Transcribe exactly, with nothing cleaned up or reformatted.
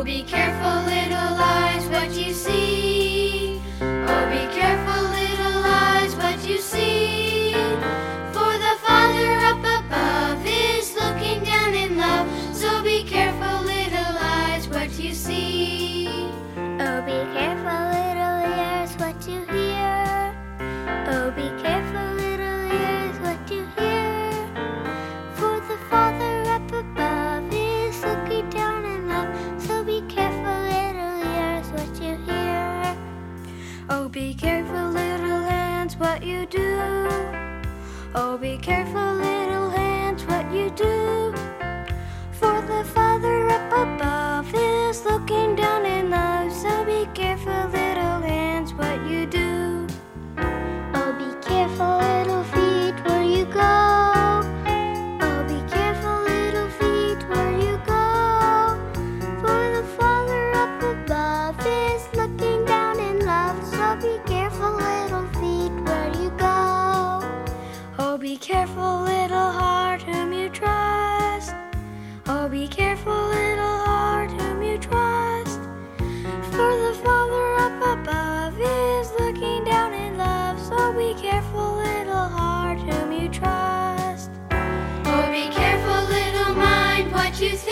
be careful, little eyes, what you see. Oh, be careful, little eyes, what you see. For the Father up above is looking down in love. So be careful, little eyes, what you see. Oh, be careful, little ears, what you hear. Oh, be careful, little ears, what you hear. For the Father up above is looking down in love. So be careful, little ears, what you hear. Oh, be careful, little hands, what you do. Oh, be careful, little hands, what you do. For the Father up above is looking down in love. So be careful, little hands, what you do. Oh, be careful, little feet, where you go. Oh, be careful, little feet, where you go. For the Father up above is looking down in love. So be careful, little feet, where you go. Oh, be careful, little heart, whom you trust. Oh, be careful, little heart, whom you trust. For the Father up above is looking down in love. So be careful, little heart, whom you trust. Oh, be careful, little mind, what you think.